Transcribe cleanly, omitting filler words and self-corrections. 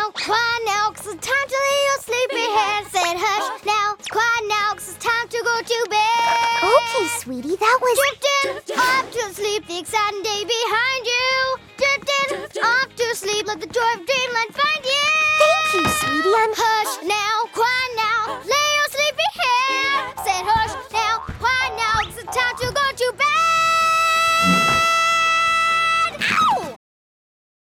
now, quiet now, 'cause it's time to lay your sleepy head. Said hush now, quiet now, 'cause it's time to go to bed. Okay, sweetie, that was... Drifting off to sleep, the exciting day behind you. Drifting off to sleep, let the joy of dreamland find you. Thank you, sweetie. Hush